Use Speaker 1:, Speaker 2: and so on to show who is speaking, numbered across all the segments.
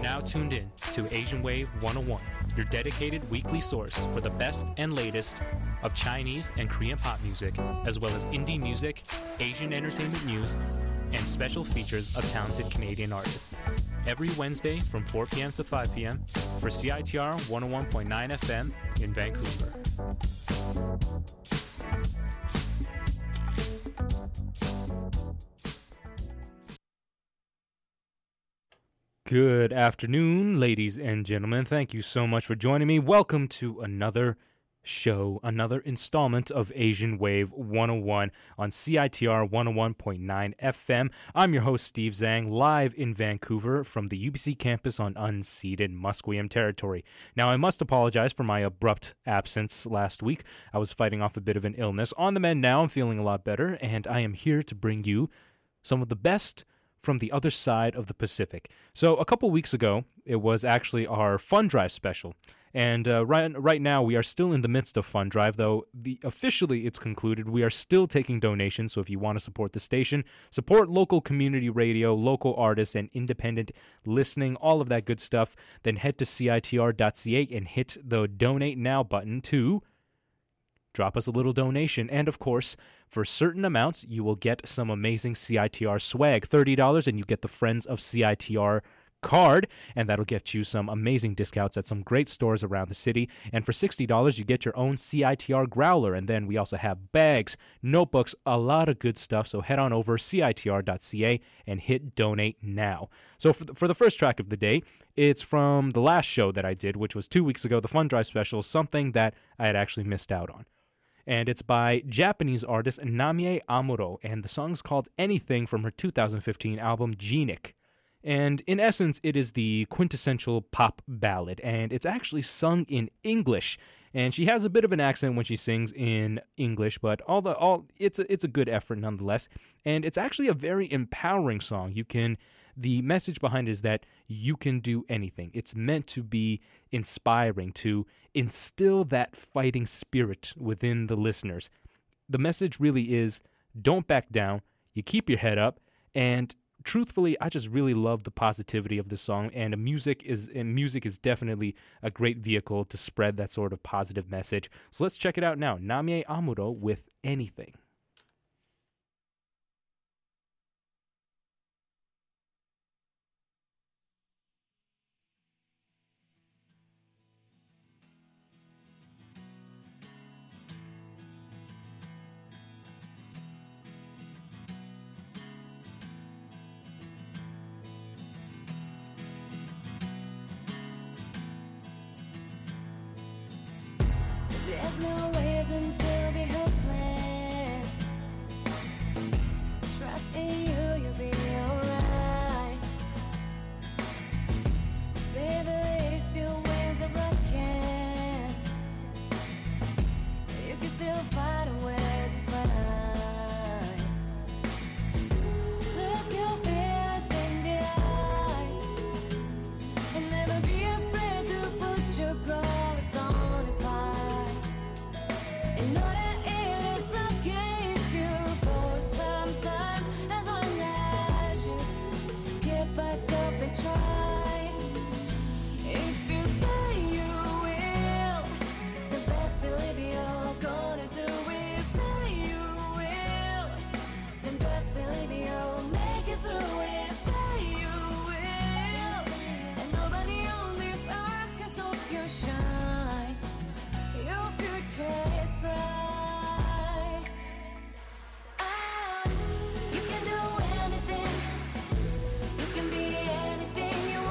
Speaker 1: now tuned in to Asian Wave 101, your dedicated weekly source for the best and latest of Chinese and Korean pop music, as well as indie music, Asian entertainment news, and special features of talented Canadian artists. Every Wednesday from 4 p.m. to 5 p.m. for CITR 101.9 FM in Vancouver. Good afternoon, ladies and gentlemen. Thank you so much for joining me. Welcome to another show, another installment of Asian Wave 101 on CITR 101.9 FM. I'm your host, Steve Zhang, live in Vancouver from the UBC campus on unceded Musqueam territory. Now, I must apologize for my abrupt absence last week. I was fighting off a bit of an illness. On the mend now, I'm feeling a lot better, and I am here to bring you some of the best from the other side of the Pacific. So a couple weeks ago, it was actually our Fund Drive special. And right now, we are still in the midst of Fund Drive, though officially it's concluded. We are still taking donations, so if you want to support the station, support local community radio, local artists, and independent listening, all of that good stuff, then head to CITR.ca and hit the Donate Now button to drop us a little donation. And of course, for certain amounts, you will get some amazing CITR swag. $30 and you get the Friends of CITR card, and that'll get you some amazing discounts at some great stores around the city. And for $60, you get your own CITR growler. And then we also have bags, notebooks, a lot of good stuff. So head on over CITR.ca and hit donate now. So for the first track of the day, it's from the last show that I did, which was 2 weeks ago, the Fund Drive special, something that I had actually missed out on. And it's by Japanese artist Namie Amuro, and the song's called Anything from her 2015 album Genic. And in essence, it is the quintessential pop ballad, and it's actually sung in English. And she has a bit of an accent when she sings in English, but it's a good effort nonetheless. And it's actually a very empowering song. The message behind it is that you can do anything. It's meant to be inspiring, to instill that fighting spirit within the listeners. The message really is, don't back down, you keep your head up, and truthfully, I just really love the positivity of the song, and music is definitely a great vehicle to spread that sort of positive message. So let's check it out now. Namie Amuro with Anything.
Speaker 2: There's no reason to be hopeless. Trust in you, you'll be alright. Say that if your wings are broken, you can still find a way to fly. Look your fears in the eyes, and never be afraid to put your growth on the fire. Know that it is okay if you fall sometimes, as long as you get back up and try. If you say you will, then best believe you're gonna do it. Say you will, then best believe you'll make it through it. Say you will, and nobody on this earth can stop your shine. Your future is bright. You can do anything. You can be anything you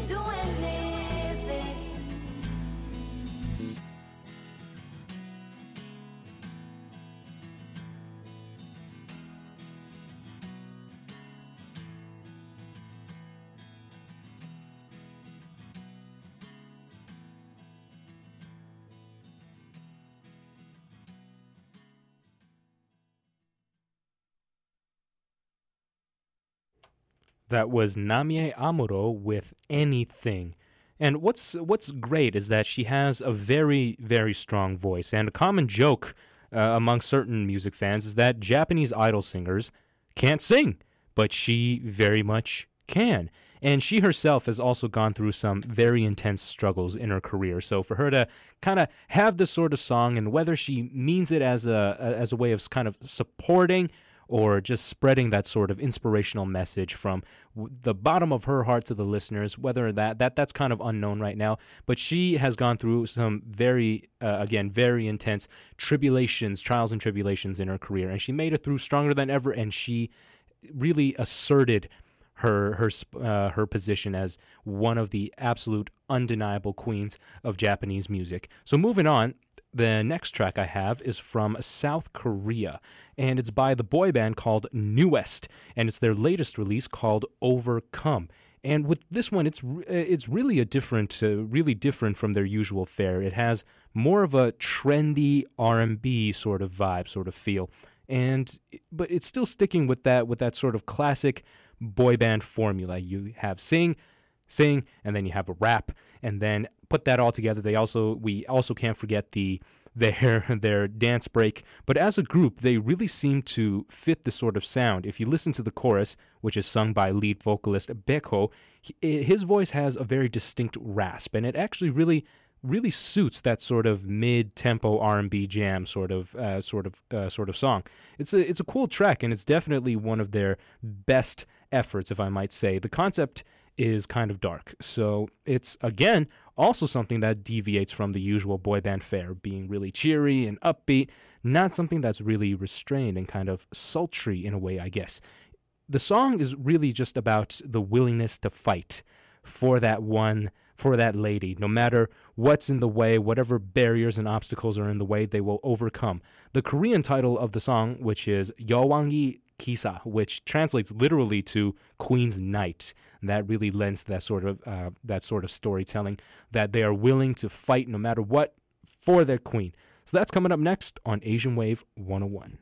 Speaker 2: do anything.
Speaker 1: That was Namie Amuro with Anything. And what's great is that she has a very, very strong voice. And a common joke among certain music fans is that Japanese idol singers can't sing, but she very much can. And she herself has also gone through some very intense struggles in her career. So for her to kind of have this sort of song, and whether she means it as a way of kind of supporting or just spreading that sort of inspirational message from the bottom of her heart to the listeners, whether that's kind of unknown right now. But she has gone through some very intense trials and tribulations in her career, and she made it through stronger than ever, and she really asserted her position as one of the absolute undeniable queens of Japanese music. So moving on, the next track I have is from South Korea, and it's by the boy band called Newest, and it's their latest release called Overcome. And with this one, it's really really different from their usual fare. It has more of a trendy R&B sort of vibe, sort of feel, but it's still sticking with that sort of classic boy band formula. You have sing, and then you have a rap, and then put that all together. We also can't forget their dance break. But as a group, they really seem to fit the sort of sound. If you listen to the chorus, which is sung by lead vocalist Baekho, his voice has a very distinct rasp, and it actually really suits that sort of mid-tempo R&B jam sort of song. It's a cool track, and it's definitely one of their best efforts, if I might say. The concept is kind of dark, so it's again also something that deviates from the usual boy band fare, being really cheery and upbeat, not something that's really restrained and kind of sultry in a way, I guess. The song is really just about the willingness to fight for that lady. No matter what's in the way, whatever barriers and obstacles are in the way, they will overcome. The Korean title of the song, which is Yeolwanggi Kisa, which translates literally to Queen's Knight. And that really lends to that sort of storytelling, that they are willing to fight no matter what for their queen. So that's coming up next on Asian Wave 101.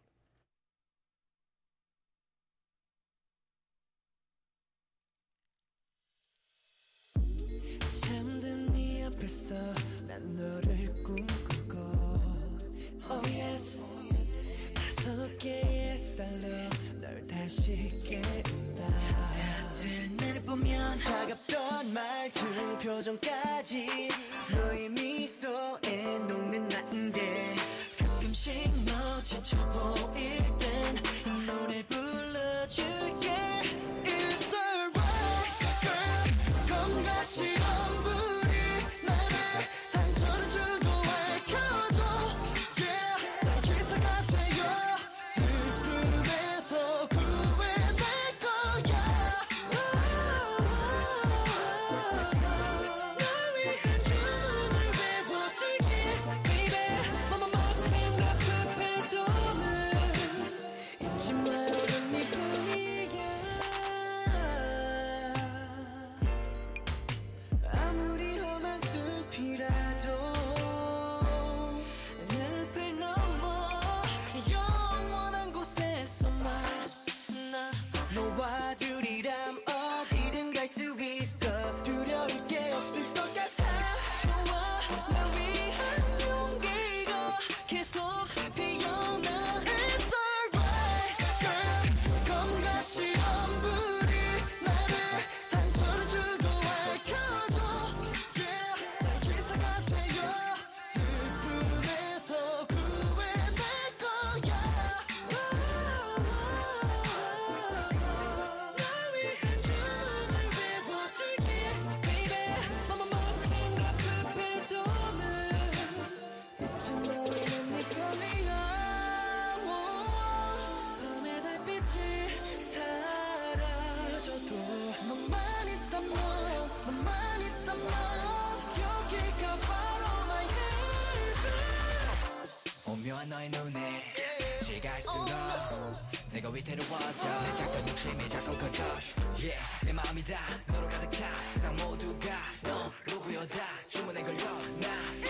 Speaker 2: 잠든 네 앞에서 난 너를 꿈꾸고 Oh yes 다섯 개의 쌀로 널 다시 깨운다 다들 나를 보면 차갑던 말투 표정까지 너의 미소에 녹는 나인데 가끔씩 너 지쳐 보일 땐 이 노래를 불러줄게 It's alright girl 검과 시험불이 나를 상처를 주고 밝혀도 Yeah 날 기사가 되어 슬픔에서 구해낼 거야 널 위해 춤을 외워줄게 Baby Mama 먹는 그 패도는 잊지 마요 넌 네뿐이야 아무리 험한 숲이라도 늪을 넘어 영원한 곳에서만 나 너와 둘이람 어디든 갈 수 있어 두려울 게 없을 것 같아 좋아 날 위한 용기가 계속 피어나 It's alright girl 검과 시험불이 나를 상처를 주고 밝혀도 Yeah 날 기사가 되어 슬픔에서 구해낼 거야 널 위해 춤을 외워줄게
Speaker 3: 너의 눈에 지갈 수도 내가 위태로워져 내 작은 욕심이 자꾸 커져 yeah 내 마음이 다 너로 가득 차 세상 모두가 너로 보여다 주문에 걸려 나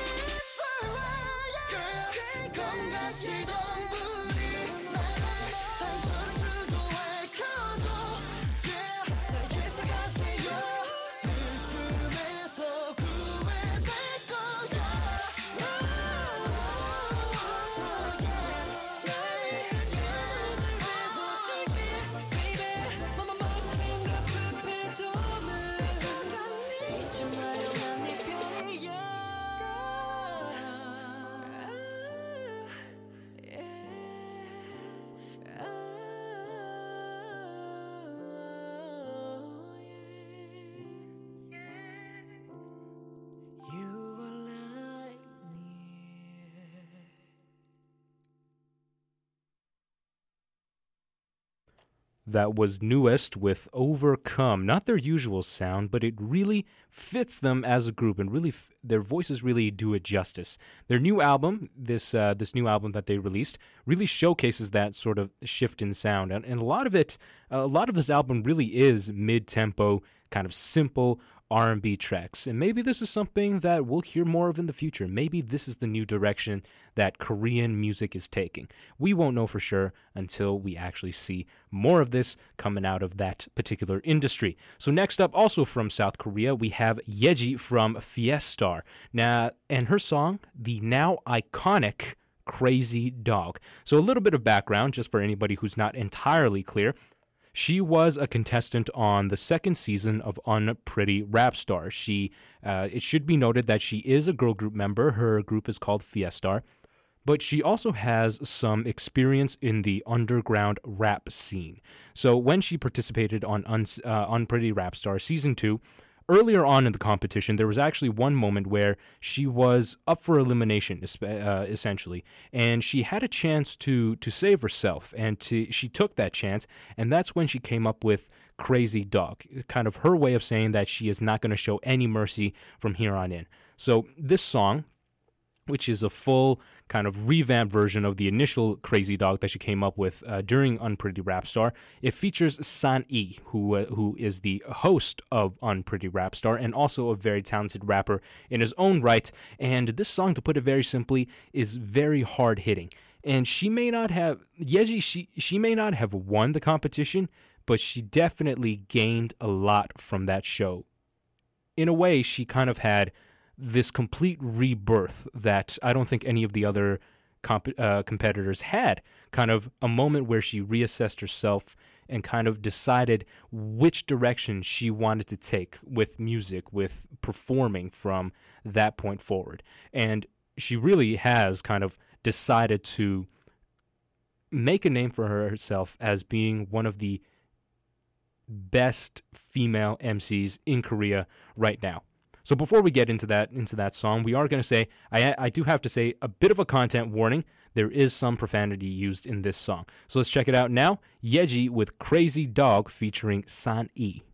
Speaker 4: 뭔가 시던 분이 상처를 주고 밝혀도 날 예사 같아요 슬픔에서 구해낼 거야 잊지 마요 난 네 편이야 You are like me.
Speaker 1: That was Newest with Overcome. Not their usual sound, but it really fits them as a group, and really their voices really do it justice. Their new album, this new album that they released, really showcases that sort of shift in sound, and a lot of this album really is mid-tempo, kind of simple R&B tracks. And maybe this is something that we'll hear more of in the future. Maybe this is the new direction that Korean music is taking. We won't know for sure until we actually see more of this coming out of that particular industry. So next up, also from South Korea, we have Yeji from Fiestar. Now, and her song, the now iconic Crazy Dog. So a little bit of background, just for anybody who's not entirely clear. She was a contestant on the second season of Unpretty Rap Star. It should be noted that she is a girl group member. Her group is called Fiestar. But she also has some experience in the underground rap scene. So when she participated on Unpretty Rap Star Season 2, earlier on in the competition, there was actually one moment where she was up for elimination, essentially, and she had a chance to save herself, and she took that chance, and that's when she came up with Crazy Dog, kind of her way of saying that she is not going to show any mercy from here on in. So this song, which is a full kind of revamped version of the initial Crazy Dog that she came up with during Unpretty Rap Star. It features San-E, who is the host of Unpretty Rap Star and also a very talented rapper in his own right. And this song, to put it very simply, is very hard-hitting. And she may not have, Yeji, she may not have won the competition, but she definitely gained a lot from that show. In a way, she kind of had this complete rebirth that I don't think any of the other competitors had. Kind of a moment where she reassessed herself and kind of decided which direction she wanted to take with music, with performing from that point forward. And she really has kind of decided to make a name for herself as being one of the best female MCs in Korea right now. So before we get into that song, we are going to say, I do have to say, a bit of a content warning. There is some profanity used in this song. So let's check it out now. Yeji with Crazy Dog featuring San-E.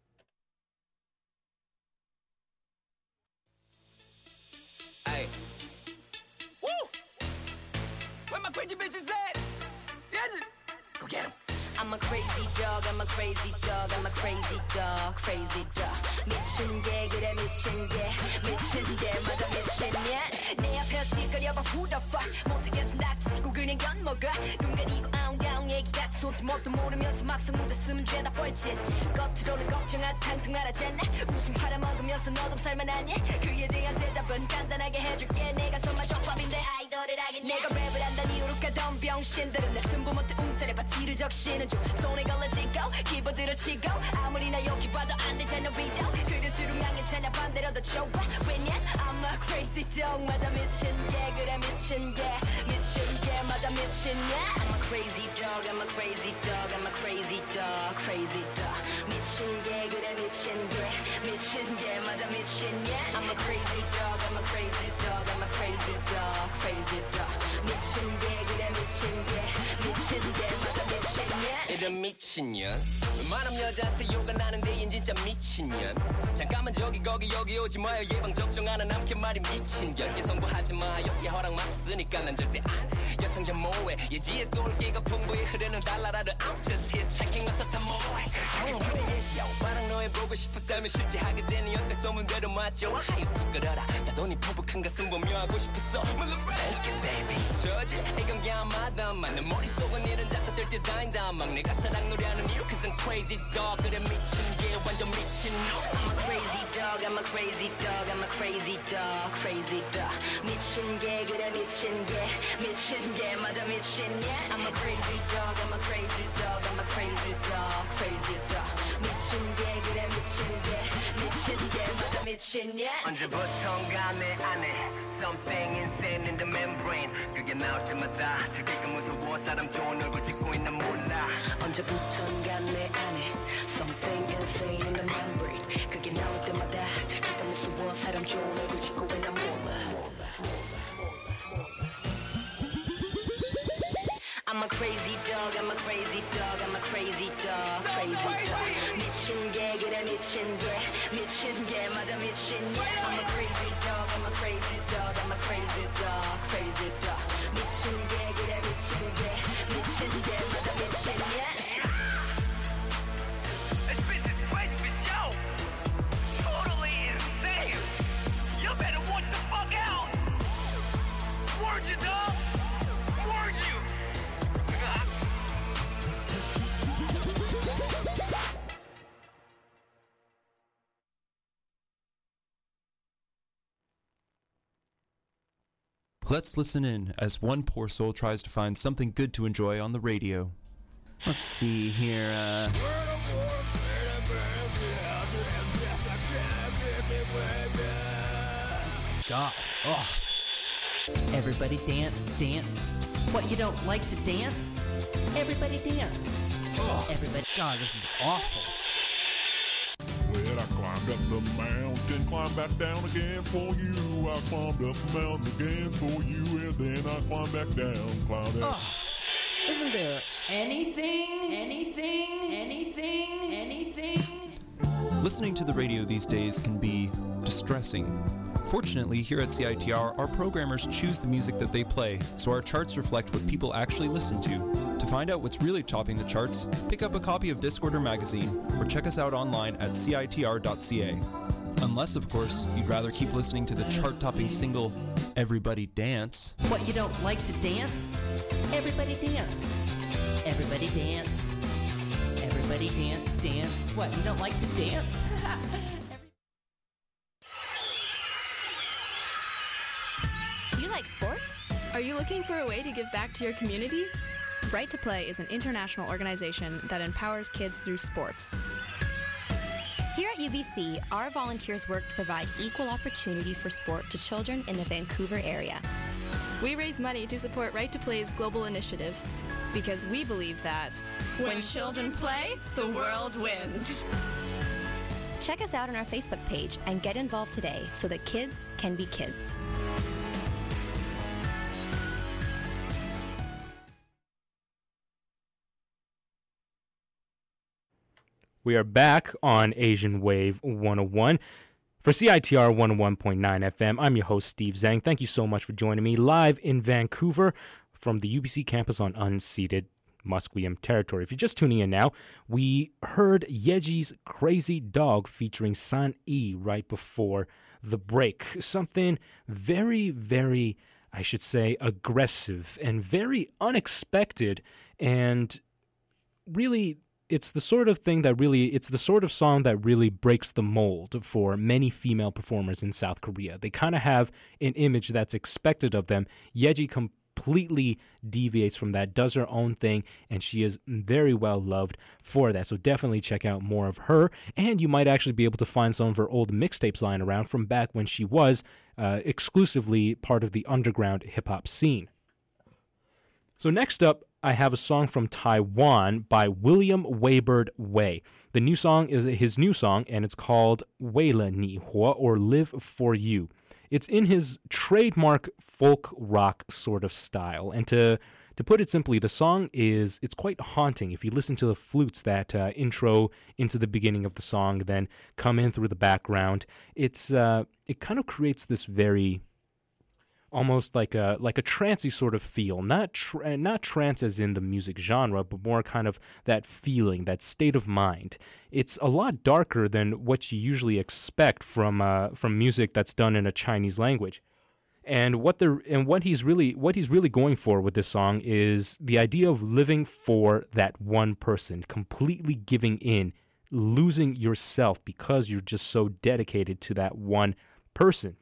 Speaker 3: Hey. Woo! Where my crazy bitches at? Yes. Go get 'em.
Speaker 2: I'm a crazy dog, I'm a crazy dog, I'm a crazy dog, crazy dog. 미친 게 그래 미친 게 맞아 미친냐? 내 앞에서 시끄려봐 who the fuck? 못하겠어 낙치고 그냥 엿먹어. 눈 가리고 아웅다웅 얘기가 좋지 뭣도 모르면서 막상 무대 쓰면 죄다 뻘짓. 겉으로는 걱정하지 항상 말하잖아. 웃음 팔아먹으면서 너 좀 살만하냐? 그에 대한 대답은 간단하게 해줄게. 내가 정말 족밥인데 아이돌을 하겠냐? 내가 랩을 한다는 이유로 가던 병신들은 내 승부 못해 움짤에 바티를 적시는 중. 손에 걸러지고 키보드를 치고 아무리 나 여기 봐도 안 되잖아 위도. 그럴수록 난 괜찮아 반대로 더 좋아. 왜냐? I'm a crazy dog 맞아 미친 게 그래 미친 게 맞아 미친냐? I'm a crazy dog I'm a crazy dog I'm a crazy dog crazy dog 미친 미친 게 그래 미친 게 맞아 미친 게 I'm a crazy dog I'm a crazy dog I'm a crazy dog crazy dog 미친 게 그래 미친 게 맞아 미친 게
Speaker 3: 이런 미친년 웬만한 여자한테 욕을 하는데 얜 진짜 미친년 잠깐만 저기 거기 여기 오지 마요 예방접종하는 남캐 말이 미친년 예성부하지 마요 얘 허락 막 쓰니까 난 절대 안 여성 혐오해 예지에 똘끼가 풍부히 흐르는 달나라를 I'm just here checking out the more 그래 예지야 오빠랑 너의 보고 싶었다면 실제 하게 되니 어때 소문대로 맞죠 하이 부끄러라 나도 네 포복한 가슴 보며 하고 싶었어 Thank you baby 저지 이건 야마다 내 머릿속은 이런 작가들 뛰다닌다 막 내가 사랑 노래하는 이유 Cause I'm crazy dog 그래 미친 게 완전 미친 놈 I'm a crazy dog I'm a crazy dog I'm a crazy dog crazy dog 미친 게 그래 미친 게 맞아 미친 게 I'm a crazy dog I'm a crazy dog I'm a crazy dog crazy dog 미친 게 그래 미친 게 맞아 미친 게 언제부턴가 내 안에 Something insane in the membrane 그게 나올 때마다 듣기가 무서워 사람 좋은 얼굴 찍고 있나 몰라 언제부턴가 내 안에 Something insane in the membrane 그게 나올 때마다 듣기가 무서워 사람 좋은 얼굴 찍고 있나 몰라 I'm a crazy dog, I'm a crazy dog, I'm a crazy dog, so crazy dog. 미친 게 그래 미친 게 맞아 미친 게. I'm a crazy dog, I'm a crazy dog, I'm a crazy dog, crazy dog. 미친 게 그래 미친 게 맞아 미친 게. This bitch is crazy for show. Totally insane. You better watch the fuck out. Word you dog. Word you.
Speaker 5: Let's listen in as one poor soul tries to find something good to enjoy on the radio. Let's see here,
Speaker 6: God. Oh. Everybody dance, dance. What, you don't like to dance? Everybody dance. Oh. Everybody. God, this is awful.
Speaker 7: Well, I climbed up the mountain, climbed back down again for you. I climbed up the mountain again for you, and then I climbed back down, climbed up.
Speaker 6: Oh. Isn't there anything?
Speaker 5: Listening to the radio these days can be distressing. Fortunately, here at CITR, our programmers choose the music that they play, so our charts reflect what people actually listen to. To find out what's really topping the charts, pick up a copy of Discorder magazine, or check us out online at citr.ca. Unless, of course, you'd rather keep listening to the chart-topping single, Everybody Dance.
Speaker 6: What, you don't like to dance? Everybody dance. Everybody dance. Everybody dance, dance. What, you don't like to dance?
Speaker 8: Do you like sports? Are you looking for a way to give back to your community? Right to Play is an international organization that empowers kids through sports.
Speaker 9: Here at UBC, our volunteers work to provide equal opportunity for sport to children in the Vancouver area.
Speaker 8: We raise money to support Right to Play's global initiatives because we believe that when children play, the world wins.
Speaker 9: Check us out on our Facebook page and get involved today so that kids can be kids.
Speaker 1: We are back on Asian Wave 101 for CITR 101.9 FM. I'm your host, Steve Zhang. Thank you so much for joining me live in Vancouver from the UBC campus on unceded Musqueam territory. If you're just tuning in now, we heard Yeji's Crazy Dog featuring San E right before the break. Something very, very, I should say, aggressive and very unexpected, and really it's the sort of song that really breaks the mold for many female performers in South Korea. They kind of have an image that's expected of them. Yeji completely deviates from that, does her own thing, and she is very well loved for that. So definitely check out more of her, and you might actually be able to find some of her old mixtapes lying around from back when she was exclusively part of the underground hip-hop scene. So next up, I have a song from Taiwan by William Waybird Wei. The new song is his new song, and it's called 为了你活 or Live for You. It's in his trademark folk rock sort of style. And to put it simply, the song it's quite haunting. If you listen to the flutes that intro into the beginning of the song, then come in through the background, it kind of creates this very almost like a trancey sort of feel, not trance as in the music genre, but more kind of that feeling, that state of mind. It's a lot darker than what you usually expect from music that's done in a Chinese language. And what he's really going for with this song is the idea of living for that one person, completely giving in, losing yourself because you're just so dedicated to that one person.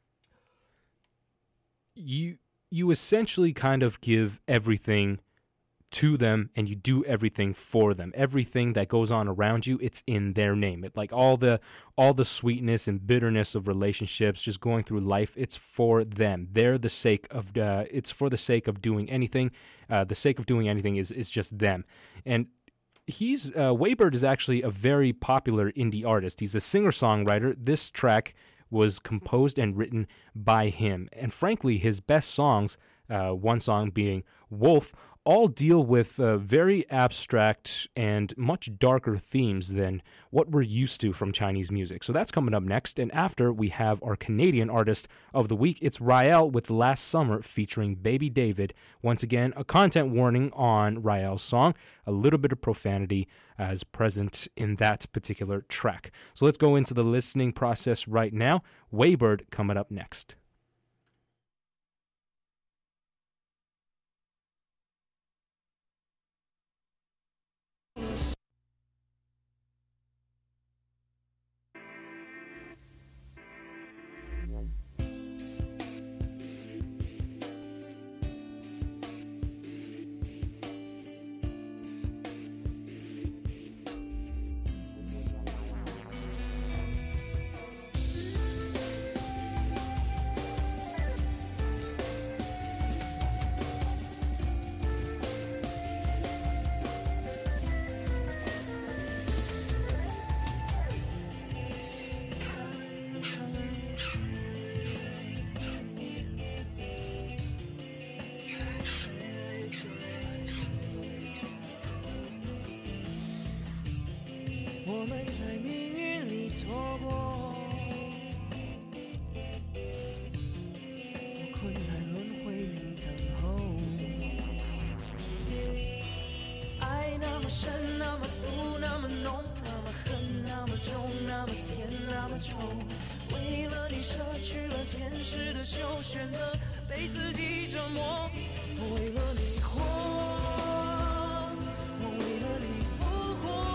Speaker 1: You essentially kind of give everything to them, and you do everything for them. Everything that goes on around you, it's in their name. It like all the sweetness and bitterness of relationships, just going through life. It's for them. They're the sake of. It's for the sake of doing anything. The sake of doing anything is just them. And Waybird is actually a very popular indie artist. He's a singer-songwriter. This track was composed and written by him. And frankly, his best songs, one song being Wolf, all deal with very abstract and much darker themes than what we're used to from Chinese music. So that's coming up next. And after, we have our Canadian artist of the week. It's Rael with Last Summer featuring Baby David. Once again, a content warning on Rael's song. A little bit of profanity as present in that particular track. So let's go into the listening process right now. Waybird coming up next.
Speaker 4: 我们在命运里错过，我困在轮回里等候。爱那么深，那么毒，那么浓，那么恨，那么重，那么甜，那么臭。为了你舍去了前世的旧，选择被自己折磨。我为了你活，我为了你复活。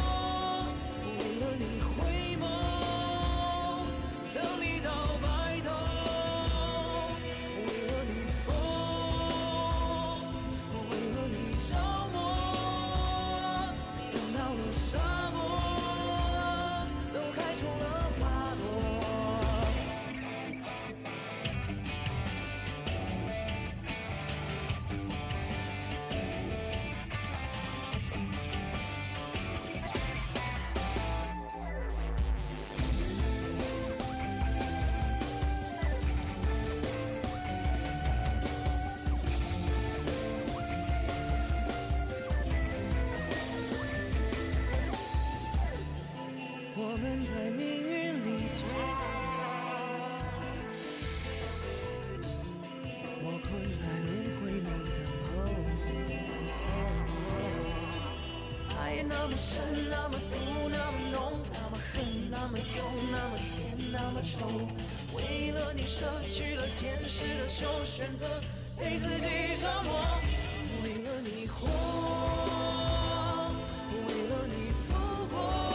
Speaker 4: 我们在命运里错过，我困在轮回里等候。爱那么深，那么毒，那么浓，那么恨，那么重，那么甜，那么臭。为了你舍去了前世的旧，选择被自己折磨。为了你活，为了你复活。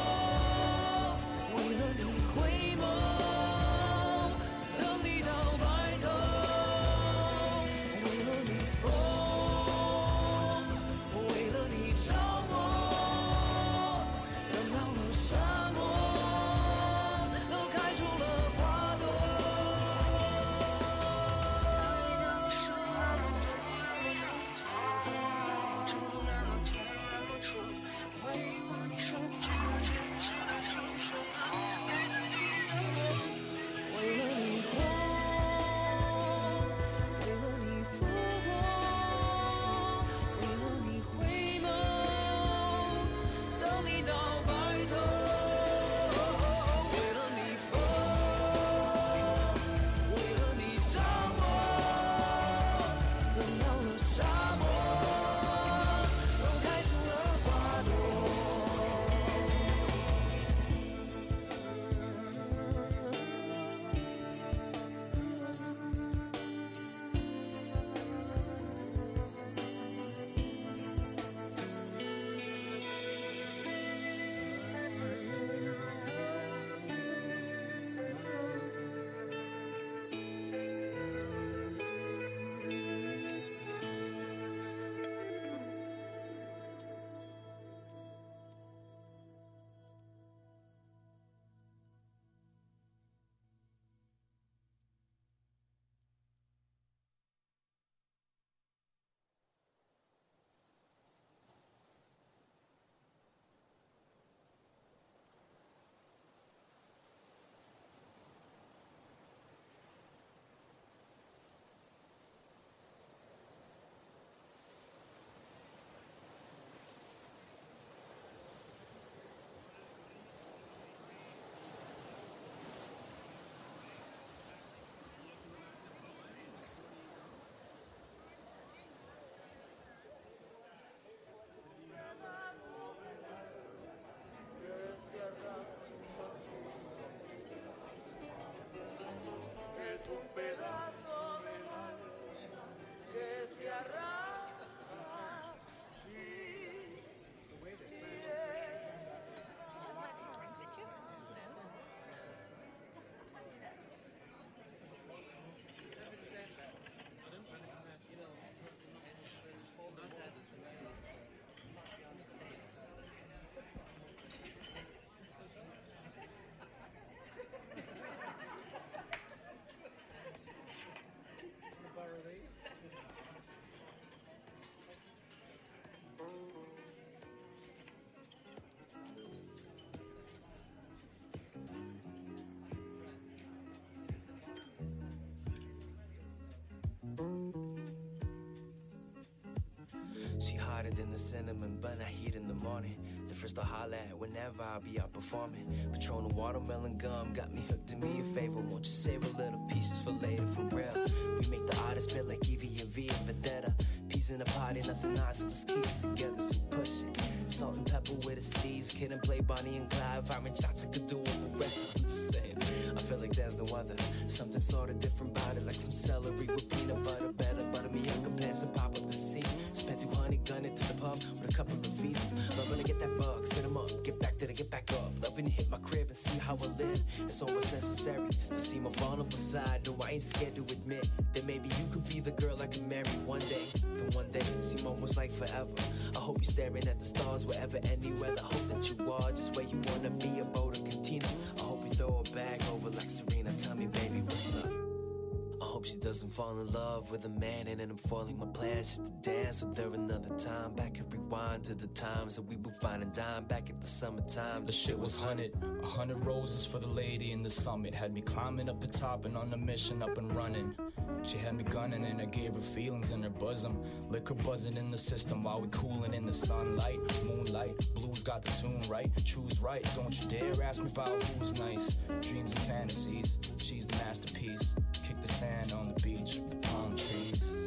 Speaker 3: She hotter than the cinnamon bun I heat in the morning. The first to holler at whenever I'll be out performing. Patron and watermelon gum got me hooked. Do me a favor, won't you save a little pieces for later, for real? We make the artist feel like Evie and V and Vendetta. Peas in a party, nothing nice, so let's keep it together, so push it. Salt and pepper with a steez, kid and play Bonnie and Clyde. Firing shots, I could do it with rap. I'm just saying, I feel like there's no other. Something sort of different about it, like some celery with peanut butter. Better butter me up, and some pop up the seat. Spent 200 gunning to the pub with a couple of visas. Loving to get that bug, set 'em up, get back to the get back up. Loving to hit my crib and see how I live. It's almost necessary to see my vulnerable side. No, I ain't scared to admit that maybe you could be the girl I can marry one day. Then one day seem almost like forever. I hope you're staring at the stars wherever, anywhere. I hope that you are just where you wanna be, a boat or cantina. I hope you throw a bag over like Serena. Tell me, baby, what's up? I hope she doesn't fall in love with a man and then I'm falling. My plans just to dance with her another time. Back and rewind to the times that we would find and dime back at the summertime.
Speaker 10: The shit was 100 roses for the lady in the summit. Had me climbing up the top and on a mission up and running. She had me gunning and I gave her feelings in her bosom. Liquor buzzing in the system while we cooling in the sunlight. Moonlight, blues got the tune right. Choose right, don't you dare ask me about who's nice. Dreams and fantasies, she's the masterpiece. Kick the sand on the beach with the palm trees.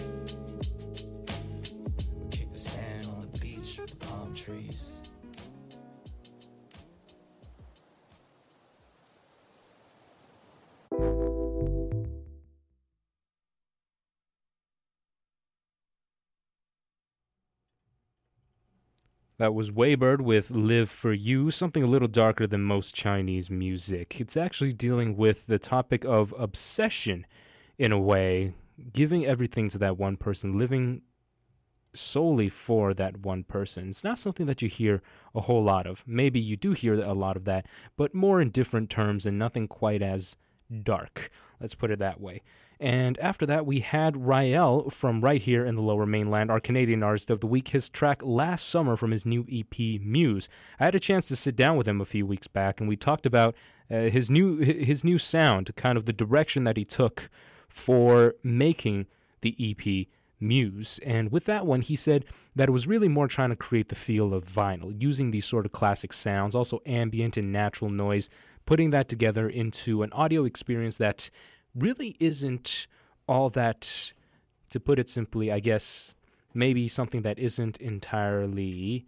Speaker 10: Kick the sand on the beach with the palm trees.
Speaker 1: That was Waybird with Live For You, something a little darker than most Chinese music. It's actually dealing with the topic of obsession, in a way, giving everything to that one person, living solely for that one person. It's not something that you hear a whole lot of. Maybe you do hear a lot of that, but more in different terms and nothing quite as dark. Let's put it that way. And after that, we had Rael from right here in the Lower Mainland, our Canadian Artist of the Week, his track Last Summer from his new EP, Muse. I had a chance to sit down with him a few weeks back, and we talked about his new sound, kind of the direction that he took for making the EP Muse. And with that one, he said that it was really more trying to create the feel of vinyl, using these sort of classic sounds, also ambient and natural noise, putting that together into an audio experience that really isn't all that, to put it simply, I guess, maybe something that isn't entirely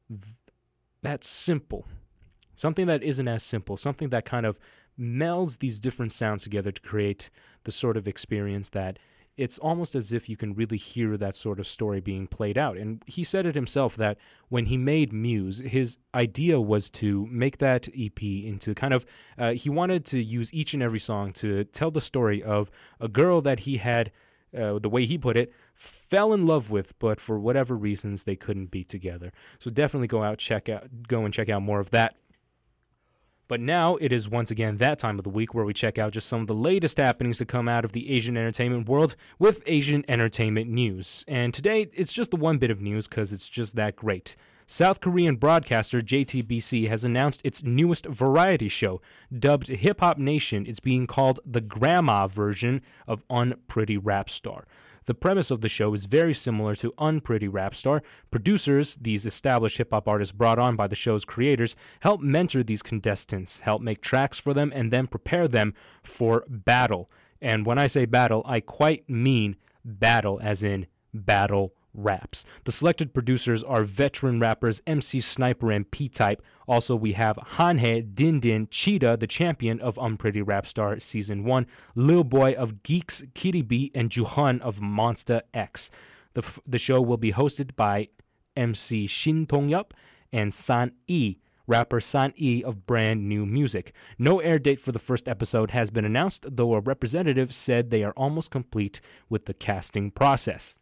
Speaker 1: that simple. Something that isn't as simple, something that kind of melds these different sounds together to create the sort of experience that it's almost as if you can really hear that sort of story being played out. And he said it himself that when he made Muse, his idea was to make that EP into kind of, he wanted to use each and every song to tell the story of a girl that he had, the way he put it, fell in love with, but for whatever reasons they couldn't be together. So definitely go and check out more of that. But now it is once again that time of the week where we check out just some of the latest happenings to come out of the Asian entertainment world with Asian entertainment news. And today, it's just the one bit of news because it's just that great. South Korean broadcaster JTBC has announced its newest variety show. Dubbed Hip Hop Nation, it's being called the grandma version of Unpretty Rap Star. The premise of the show is very similar to Unpretty Rap Star. Producers, these established hip-hop artists brought on by the show's creators, help mentor these contestants, help make tracks for them, and then prepare them for battle. And when I say battle, I quite mean battle, as in battle raps. The selected producers are veteran rappers MC Sniper and P-Type. Also, we have Hanhae, Din Din, Cheetah, the champion of Unpretty Rap Star Season 1, Lil Boy of Geeks, Kitty B, and Juhan of Monsta X. The show will be hosted by MC Shin Tong-yup and San E, rapper San E of Brand New Music. No air date for the first episode has been announced, though a representative said they are almost complete with the casting process.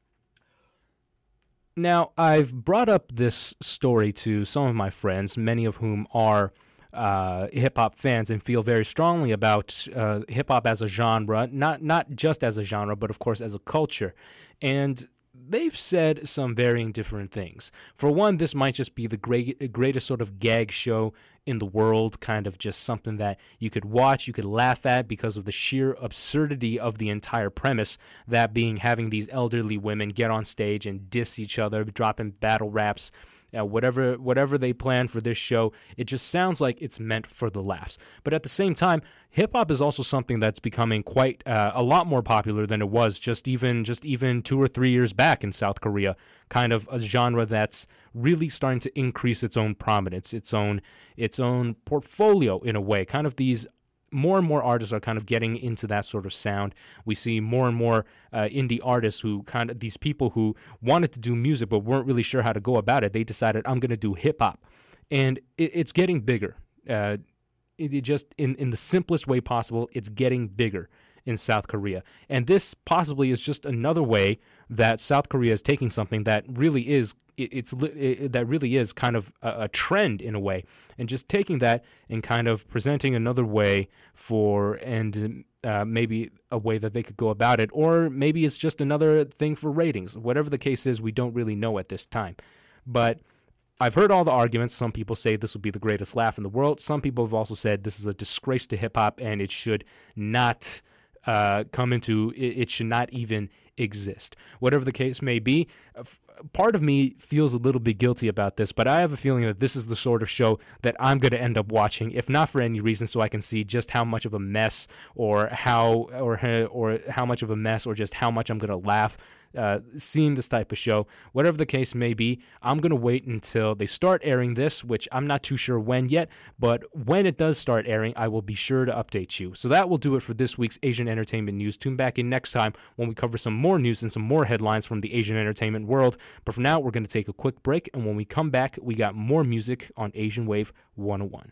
Speaker 1: Now, I've brought up this story to some of my friends, many of whom are hip-hop fans and feel very strongly about hip-hop as a genre, not just as a genre, but of course as a culture. And they've said some varying different things. For one, this might just be the greatest sort of gag show in the world, kind of just something that you could watch, you could laugh at because of the sheer absurdity of the entire premise, that being having these elderly women get on stage and diss each other, dropping battle raps, whatever they plan for this show. It just sounds like it's meant for the laughs. But at the same time, hip-hop is also something that's becoming quite a lot more popular than it was just even 2 or 3 years back in South Korea. Kind of a genre that's really starting to increase its own prominence, its own portfolio in a way. Kind of these more and more artists are kind of getting into that sort of sound. We see more and more indie artists who these people who wanted to do music but weren't really sure how to go about it. They decided, I'm going to do hip-hop. And it's getting bigger. It just, in the simplest way possible, it's getting bigger in South Korea. And this possibly is just another way that South Korea is taking something that really is kind of a trend in a way, and just taking that and kind of presenting another way maybe a way that they could go about it, or maybe it's just another thing for ratings. Whatever the case is, we don't really know at this time. But I've heard all the arguments. Some people say this will be the greatest laugh in the world. Some people have also said this is a disgrace to hip-hop and it should not it should not even exist. Whatever the case may be, part of me feels a little bit guilty about this, but I have a feeling that this is the sort of show that I'm going to end up watching, if not for any reason so I can see just how much of a mess or how much of a mess or just how much I'm going to laugh seeing this type of show. Whatever the case may be, I'm going to wait until they start airing this, which I'm not too sure when yet, but when it does start airing, I will be sure to update you. So that will do it for this week's Asian Entertainment News. Tune back in next time when we cover some more news and some more headlines from the Asian entertainment world. But for now, we're going to take a quick break, and when we come back, we got more music on Asian Wave 101.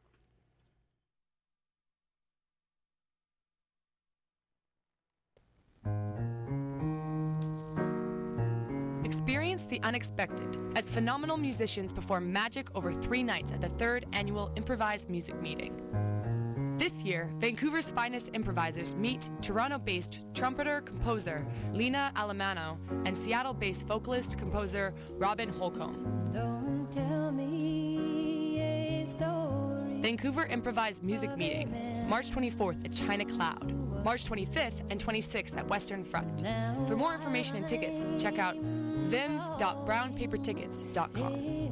Speaker 11: Experience the unexpected as phenomenal musicians perform magic over 3 nights at the 3rd Annual Improvised Music Meeting. This year, Vancouver's finest improvisers meet Toronto-based trumpeter-composer Lena Alamano and Seattle-based vocalist-composer Robin Holcomb.
Speaker 2: Don't tell me a story.
Speaker 11: Vancouver Improvised Music Meeting, March 24th at China Cloud, March 25th and 26th at Western Front. For more information and tickets, check out vim.brownpapertickets.com.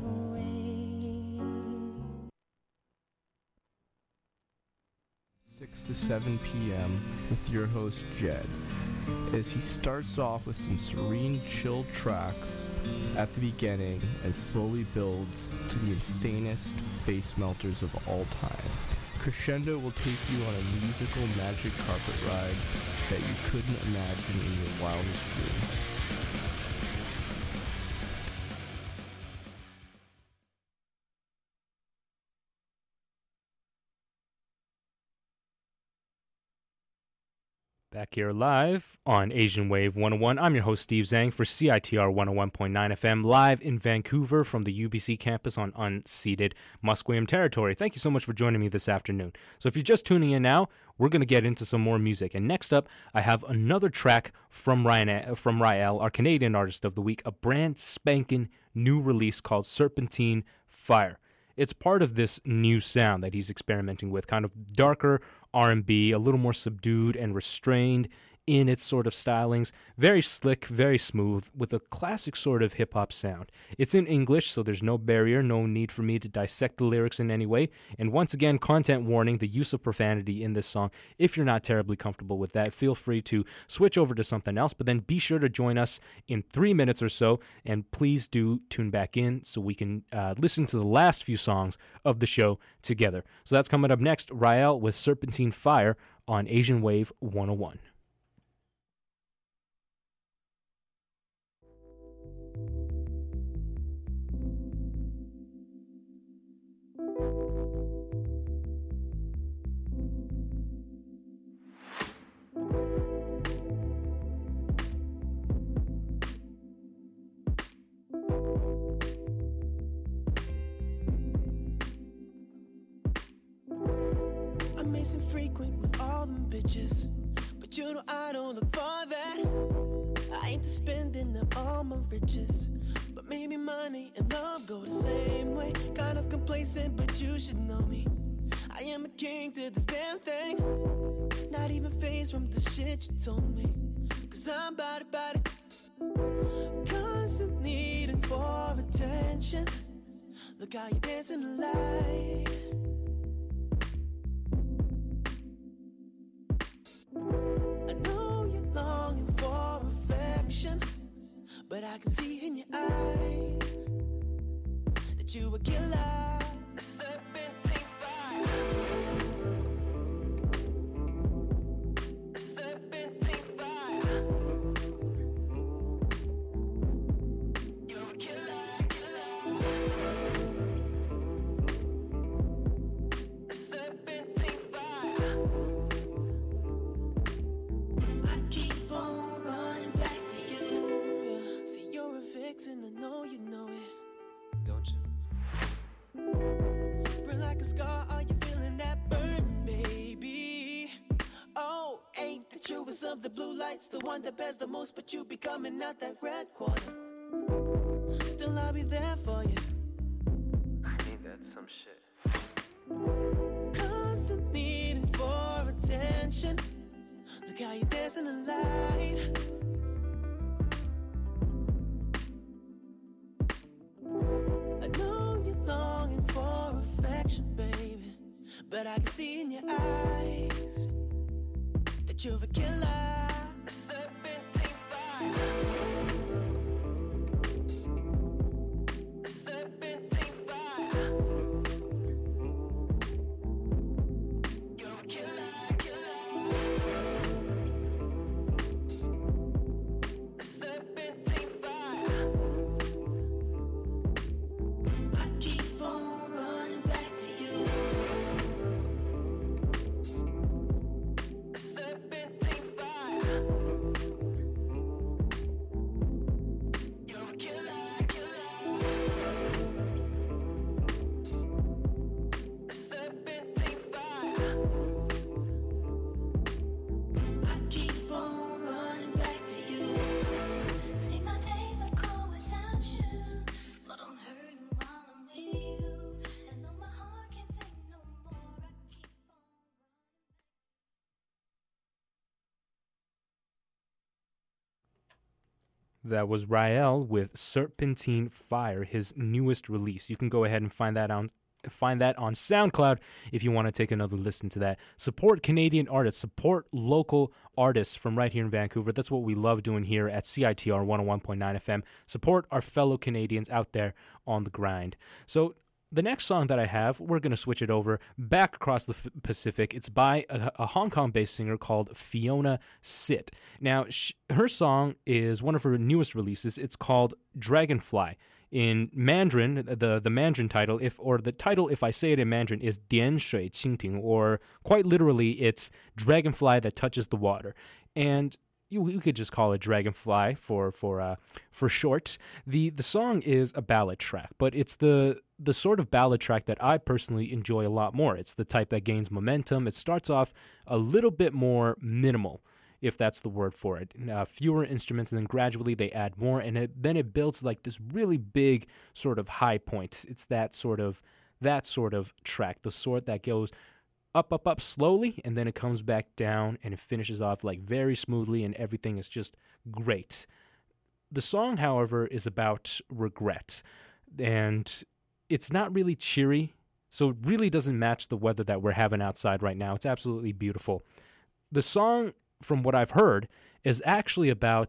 Speaker 12: 6 to 7 p.m. with your host Jed, as he starts off with some serene, chill tracks at the beginning and slowly builds to the insanest face melters of all time. Crescendo will take you on a musical magic carpet ride that you couldn't imagine in your wildest dreams.
Speaker 1: Back here live on Asian Wave 101. I'm your host, Steve Zhang, for CITR 101.9 FM, live in Vancouver from the UBC campus on unceded Musqueam territory. Thank you so much for joining me this afternoon. So if you're just tuning in now, we're going to get into some more music. And next up, I have another track from Rael, our Canadian Artist of the Week, a brand spanking new release called Serpentine Fire. It's part of this new sound that he's experimenting with, kind of darker R&B, a little more subdued and restrained in its sort of stylings. Very slick, very smooth, with a classic sort of hip-hop sound. It's in English, so there's no barrier, no need for me to dissect the lyrics in any way. And once again, content warning, the use of profanity in this song. If you're not terribly comfortable with that, feel free to switch over to something else, but then be sure to join us in 3 minutes or so, and please do tune back in so we can listen to the last few songs of the show together. So that's coming up next, Rael with Serpentine Fire on Asian Wave 101.
Speaker 4: I'm missing frequent with all them bitches, but you know I don't look for that. I ain't spending up all my riches, but Maybe money and love go the same way. Kind of complacent, but you should know me. I am a king to this damn thing. Not even phased from the shit you told me. Cause I'm about it. Constant needing for attention. Look how you dance in the light. I know you're longing for affection, but I can see in your eyes that you a killer. And I know you know it.
Speaker 3: Don't you?
Speaker 4: Burn like a scar, are you feeling that burn, baby? Oh, ain't the truest of the blue lights, the one that bears the most, but you be coming out that red quarter. Still I'll be there for you.
Speaker 3: I need that some shit.
Speaker 4: Constant needing for attention. Look how you dance in the light. Baby, but I can see in your eyes that you're a killer.
Speaker 1: That was Rael with Serpentine Fire, his newest release. You can go ahead and find that on SoundCloud if you want to take another listen to that. Support Canadian artists, support local artists from right here in Vancouver. That's what we love doing here at CITR 101.9 FM. Support our fellow Canadians out there on the grind. So the next song that I have, we're going to switch it over back across the Pacific. It's by a Hong Kong-based singer called Fiona Sit. Now, her song is one of her newest releases. It's called Dragonfly. In Mandarin, the Mandarin title, if I say it in Mandarin, is Dian Shui Qingting, or quite literally, it's Dragonfly that touches the water. And you could just call it Dragonfly for short. The song is a ballad track, but it's the sort of ballad track that I personally enjoy a lot more. It's the type that gains momentum. It starts off a little bit more minimal, if that's the word for it. Fewer instruments, and then gradually they add more, and then it builds like this really big sort of high point. It's that sort of track, the sort that goes up slowly, and then it comes back down, and it finishes off like very smoothly, and everything is just great. The song, however, is about regret, and it's not really cheery, so it really doesn't match the weather that we're having outside right now. It's absolutely beautiful. The song, from what I've heard, is actually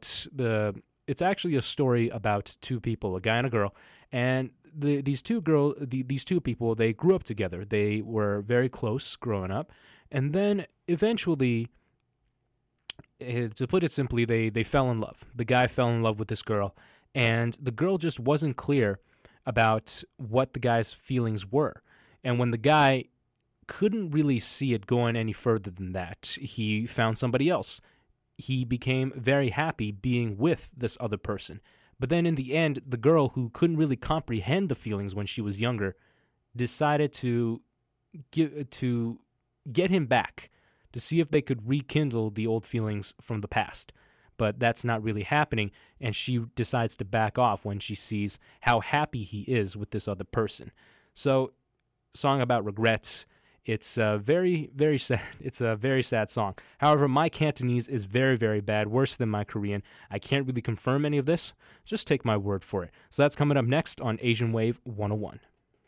Speaker 1: it's actually a story about two people, a guy and a girl, and these two people, they grew up together. They were very close growing up, and then eventually, to put it simply, they fell in love. The guy fell in love with this girl, and the girl just wasn't clear about what the guy's feelings were. And when the guy couldn't really see it going any further than that, he found somebody else. He became very happy being with this other person. But then in the end, the girl, who couldn't really comprehend the feelings when she was younger, decided to get him back, to see if they could rekindle the old feelings from the past. but that's not really happening, and she decides to back off when she sees how happy he is with this other person. So, song about regrets. It's very, very sad. It's a very sad song. However, my Cantonese is very, very bad, worse than my Korean. I can't really confirm any of this. Just take my word for it. So that's coming up next on Asian Wave 101.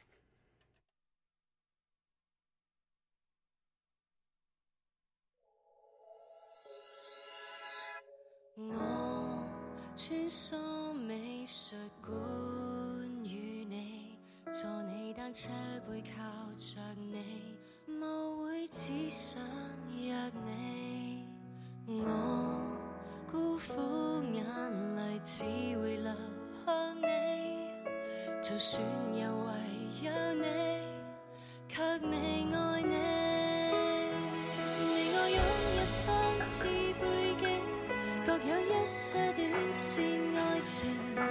Speaker 2: 我穿梭美術館與你，坐你單車背靠着你，舞會只想約你。我孤苦眼淚只會流向你，就算又為有你，卻未愛你。你我擁有相似背景，各有一些短線愛情，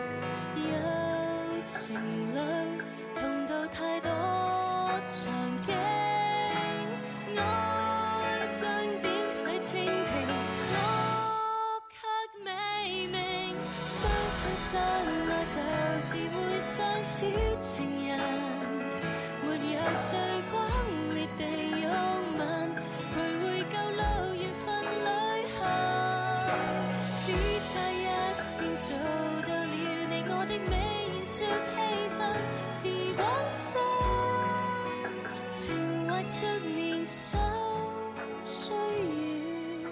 Speaker 2: 友情裏同渡太多場景，愛像點水蜻蜓，我卻未明，相親相愛就似會像小情人，沒有最轟烈地擁吻，徘徊舊路緣分旅行，只差一線做到了你我的美豔着氣氛，時光深，情懷着年守，歲月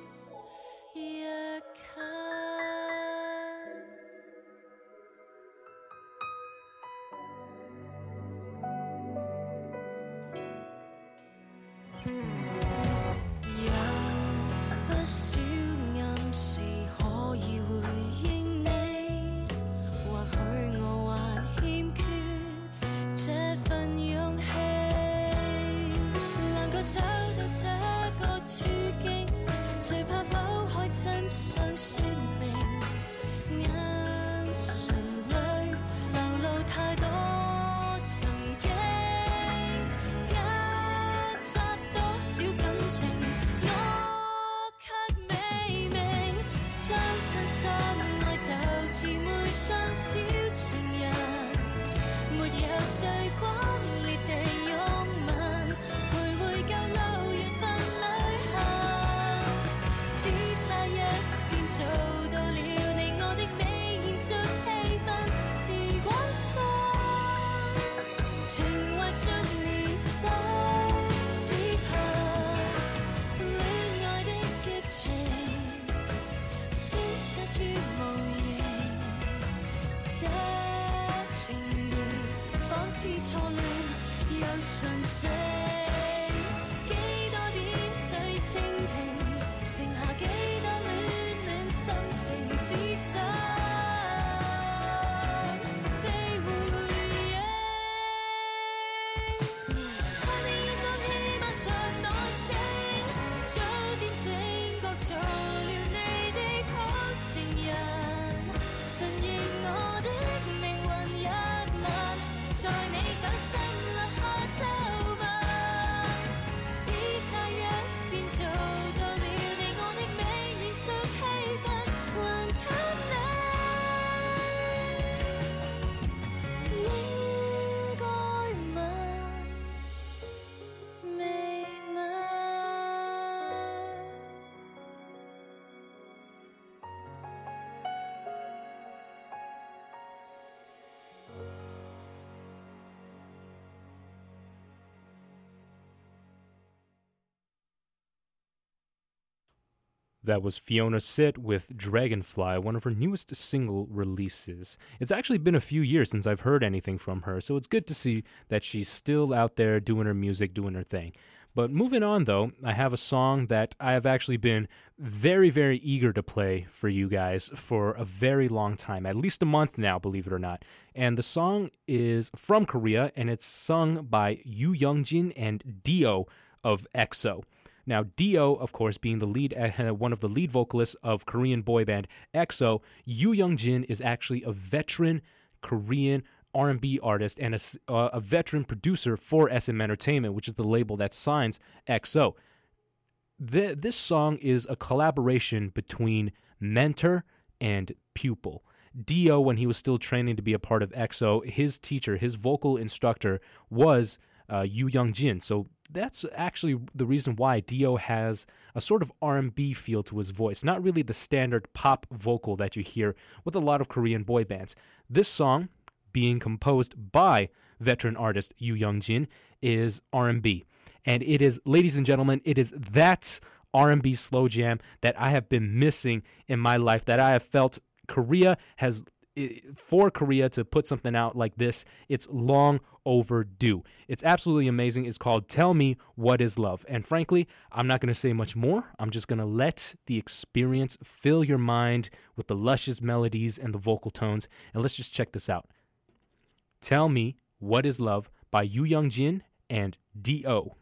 Speaker 2: 若近。有不少暗示可以回應你，或許我還欠缺這份勇氣，能夠走到這個處境，最怕否開真相說明，眼神裏流露太多曾經，夾雜多少感情，我卻未明，相親相愛就似會像小情人，沒有最轟烈地擁吻，徘徊舊路緣分旅行，只差一線做到了你我的美豔着氣氛，時光深，情懷着年守，只怕戀愛的激情消失於無形，這情緣仿似錯亂又純正，幾多點水蜻蜓，剩下幾多戀戀心情，只想地回應。怕你放棄漫長耐性，早點醒覺做了你的好情人，順應我的命運一晚，在你掌心落下皺紋，只差一線做到了你我的美豔着氣氛，還給你應該吻未吻。
Speaker 1: That was Fiona Sit with Dragonfly, one of her newest single releases. It's actually been a few years since I've heard anything from her, so it's good to see that she's still out there doing her music, doing her thing. But moving on, though, I have a song that I have actually been very, very eager to play for you guys for a very long time, at least a month now, believe it or not. And the song is from Korea, and it's sung by Yoo Youngjin and Dio of EXO. Now, Dio, of course, being the lead, one of the lead vocalists of Korean boy band EXO, Yoo Youngjin is actually a veteran Korean R&B artist and a veteran producer for SM Entertainment, which is the label that signs EXO. This song is a collaboration between mentor and pupil. Dio, when he was still training to be a part of EXO, his teacher, his vocal instructor was Yu Young-jin. So that's actually the reason why Dio has a sort of R&B feel to his voice, not really the standard pop vocal that you hear with a lot of Korean boy bands. This song, being composed by veteran artist Yu Young-jin, is R&B. And it is, ladies and gentlemen, it is that R&B slow jam that I have been missing in my life, that I have felt Korea has, for Korea to put something out like this, it's long overdue. It's absolutely amazing. It's called Tell Me What Is Love. And frankly, I'm not going to say much more. I'm just going to let the experience fill your mind with the luscious melodies and the vocal tones. And let's just check this out. Tell Me What Is Love by Yu Young-jin and D.O.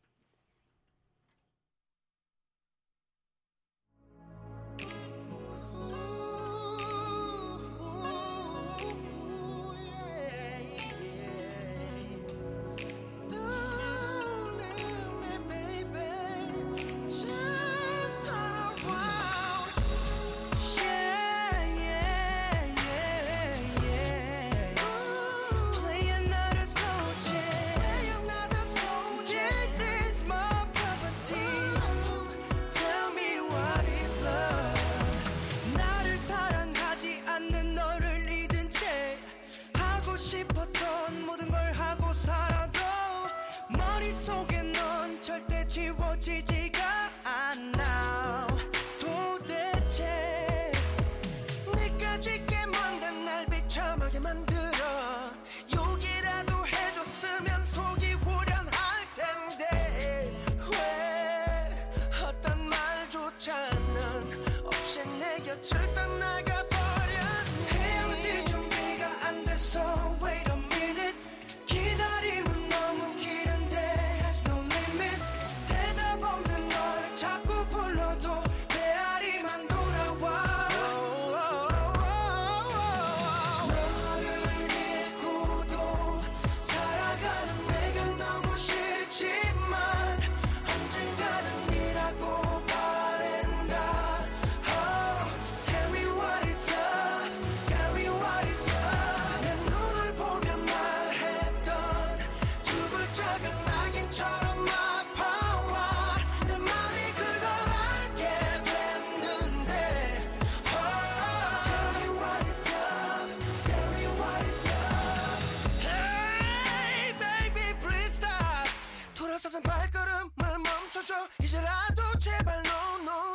Speaker 4: 이제라도 제발 no no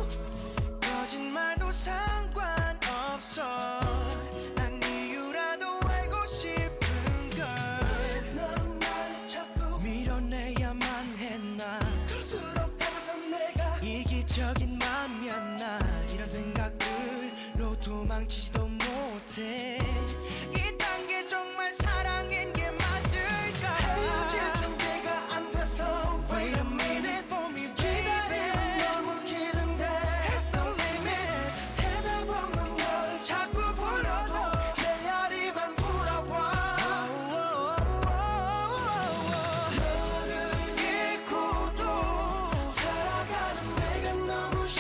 Speaker 4: no 거짓말도 상관없어 난 이유라도 알고 싶은 걸 넌 날 자꾸 밀어내야만 했나 그럴수록 다가선 내가 이기적인 맘이었나 이런 생각들로 도망치지도 못해 이딴 게 정말 사랑인 게 맞을까 헤어질 준비가 안 돼서 Wait a minute for me 기다림은 너무 기는데 There's no limit 대답 없는 걸 자꾸 불러도 내 야리만 돌아와 너를 잃고도 살아가는 내가 너무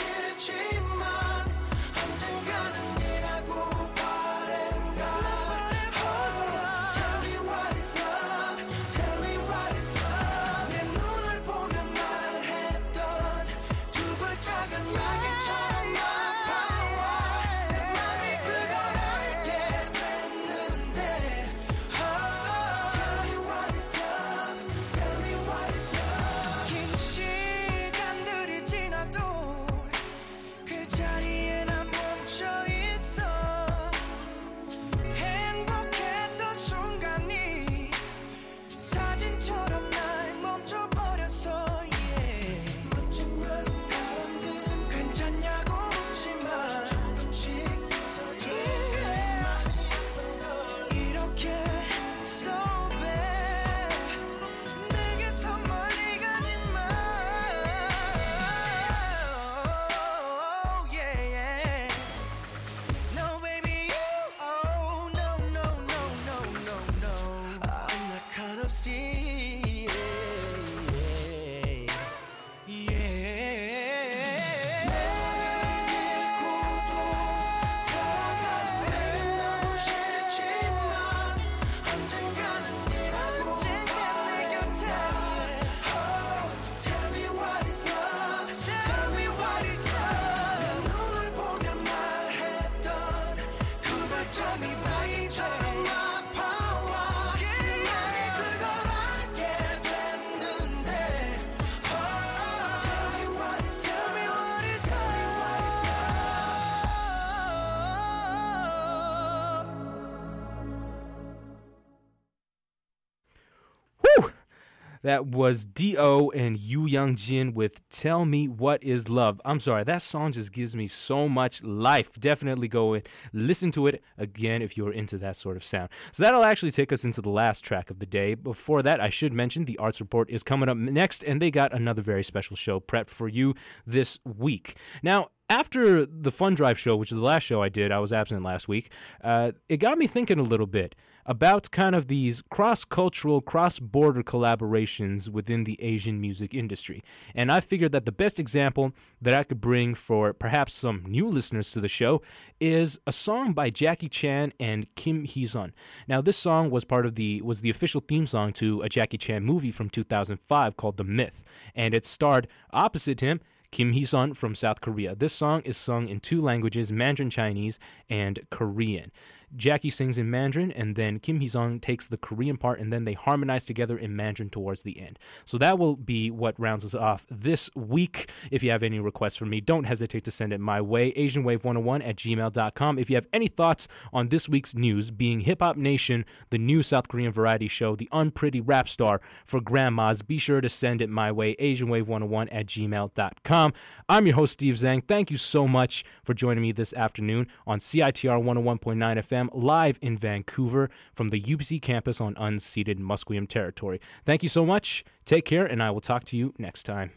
Speaker 1: That was D.O. and Yu Young Jin with Tell Me What Is Love. I'm sorry, that song just gives me so much life. Definitely go and listen to it again if you're into that sort of sound. So that'll actually take us into the last track of the day. Before that, I should mention the Arts Report is coming up next, and they got another very special show prepped for you this week. Now, after the Fun Drive show, which is the last show I did, I was absent last week, it got me thinking a little bit about kind of these cross-cultural, cross-border collaborations within the Asian music industry. And I figured that the best example that I could bring for perhaps some new listeners to the show is a song by Jackie Chan and Kim Hee-sun. Now, this song was the official theme song to a Jackie Chan movie from 2005 called The Myth, and it starred opposite him Kim Hee-sun from South Korea. This song is sung in two languages, Mandarin Chinese and Korean. Jackie sings in Mandarin, and then Kim Hee-sung takes the Korean part, and then they harmonize together in Mandarin towards the end. So that will be what rounds us off this week. If you have any requests for me, don't hesitate to send it my way, AsianWave101@gmail.com. If you have any thoughts on this week's news, being Hip Hop Nation, the new South Korean variety show, the unpretty rap star for grandmas, be sure to send it my way, AsianWave101@gmail.com. I'm your host, Steve Zhang. Thank you so much for joining me this afternoon on CITR 101.9 FM. Live in Vancouver from the UBC campus on unceded Musqueam territory. Thank you so much. Take care, and I will talk to you next time.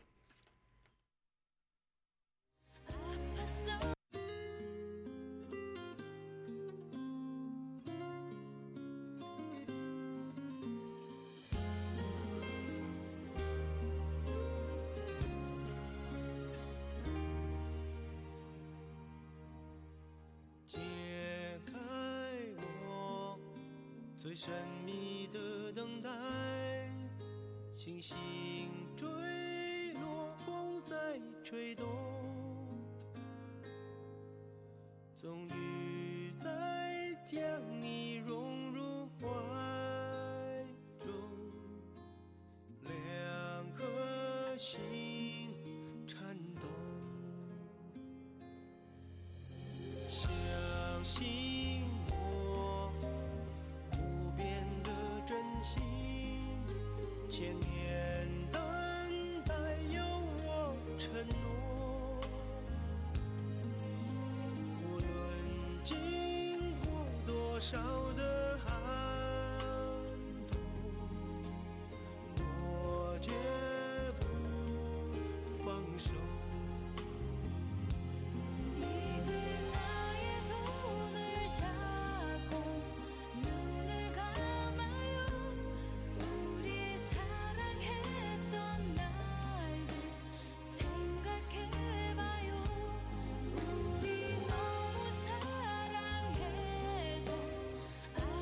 Speaker 13: 最神秘的等待，星星坠落，风在吹动，终于在将你融入怀中，两颗心颤抖，相信千年等待有我承诺，无论经过多少的寒冬，我绝不放手。
Speaker 2: I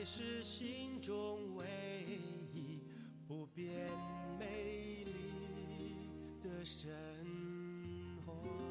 Speaker 13: 是心中唯一不变美丽的神话。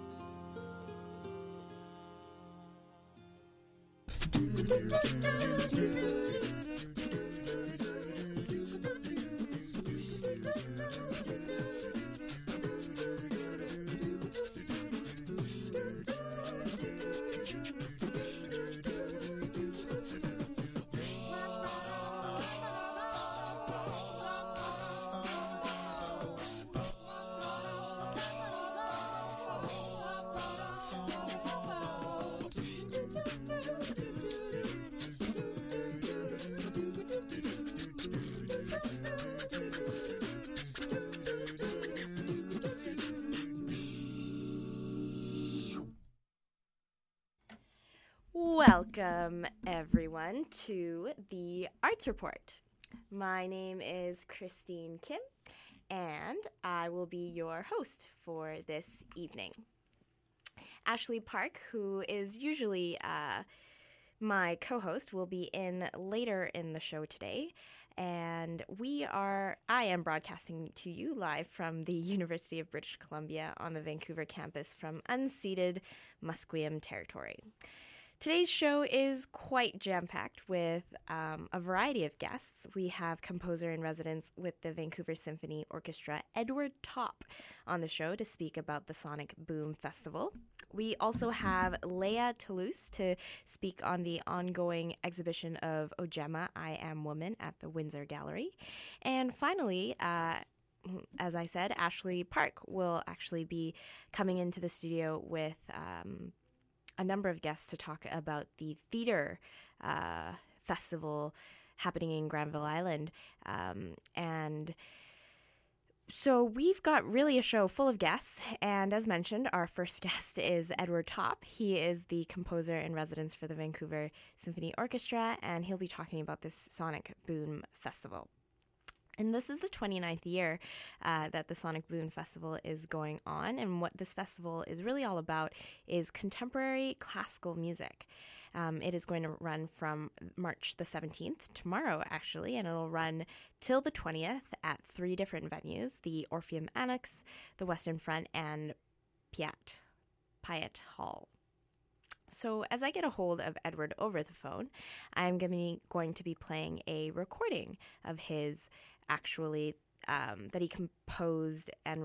Speaker 14: Welcome, everyone, to the Arts Report. My name is Christine Kim, and I will be your host for this evening. Ashley Park, who is usually my co-host, will be in later in the show today, and I am broadcasting to you live from the University of British Columbia on the Vancouver campus from unceded Musqueam territory. Today's show is quite jam-packed with a variety of guests. We have composer in residence with the Vancouver Symphony Orchestra, Edward Top, on the show to speak about the Sonic Boom Festival. We also have Leah Toulouse to speak on the ongoing exhibition of Ojema, I Am Woman at the Windsor Gallery. And finally, as I said, Ashley Park will actually be coming into the studio with a number of guests to talk about the theater festival happening in Granville Island. And so we've got really a show full of guests. And as mentioned, our first guest is Edward Top. He is the composer in residence for the Vancouver Symphony Orchestra, and he'll be talking about this Sonic Boom Festival. And this is the 29th year that the Sonic Boom Festival is going on. And what this festival is really all about is contemporary classical music. It is going to run from March the 17th, tomorrow actually, and it'll run till the 20th at 3 different venues, the Orpheum Annex, the Western Front, and Piatt Hall. So as I get a hold of Edward over the phone, I'm going to be playing a recording of his actually that he composed and